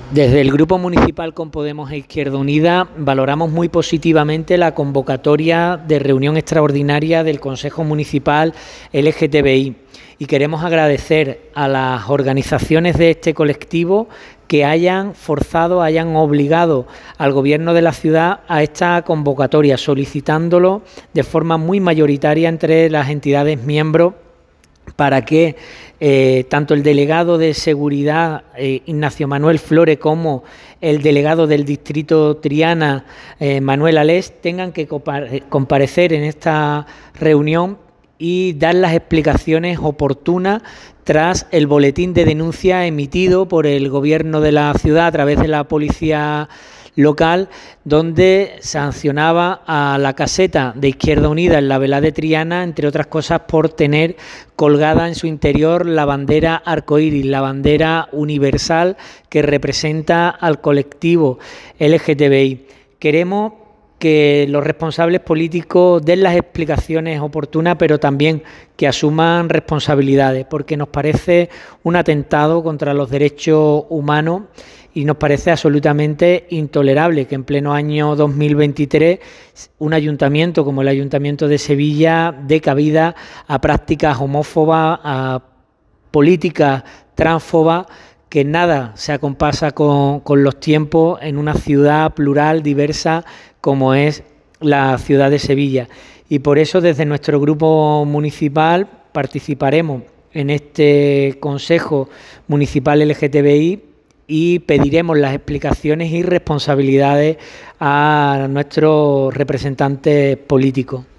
Desde el Grupo Municipal con Podemos e Izquierda Unida valoramos muy positivamente la convocatoria de reunión extraordinaria del Consejo Municipal LGTBI y queremos agradecer a las organizaciones de este colectivo que hayan forzado, hayan obligado al Gobierno de la ciudad a esta convocatoria, solicitándolo de forma muy mayoritaria entre las entidades miembros para que tanto el delegado de Seguridad, Ignacio Manuel Flores, como el delegado del Distrito Triana, Manuel Alés, tengan que comparecer en esta reunión y dar las explicaciones oportunas tras el boletín de denuncia emitido por el Gobierno de la ciudad a través de la Policía Local, donde sancionaba a la caseta de Izquierda Unida en la Vela de Triana, entre otras cosas, por tener colgada en su interior la bandera arcoíris, la bandera universal que representa al colectivo LGTBI. Queremos que los responsables políticos den las explicaciones oportunas, pero también que asuman responsabilidades, porque nos parece un atentado contra los derechos humanos y nos parece absolutamente intolerable que en pleno año 2023 un ayuntamiento como el Ayuntamiento de Sevilla dé cabida a prácticas homófobas, a políticas transfobas, que nada se acompasa con los tiempos en una ciudad plural, diversa, como es la ciudad de Sevilla. Y por eso desde nuestro grupo municipal participaremos en este Consejo Municipal LGTBI y pediremos las explicaciones y responsabilidades a nuestros representantes políticos.